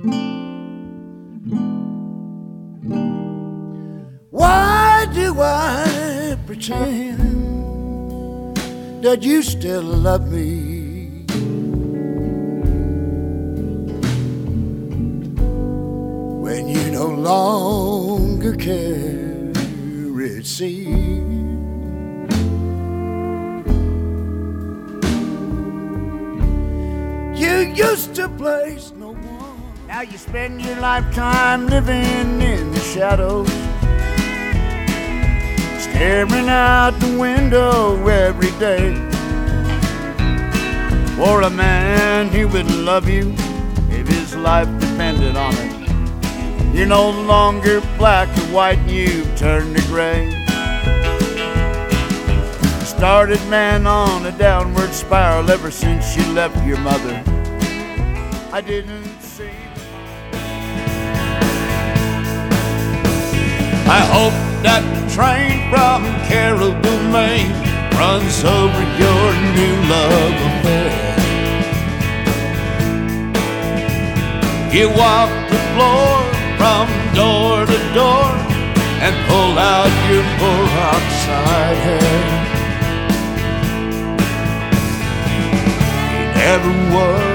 Why do I pretend that you still love me? When you no longer care, it seems. You used to place no one. Now you spend your lifetime living in the shadows, staring out the window every day. For a man who would love you if his life depended on it, you're no longer black or white, you've turned to gray. You started, man, on a downward spiral ever since you left your mother. I didn't see. I hope that the train from Caribou, Maine runs over your new love affair. You walk the floor from door to door and pull out your peroxide hair. You never was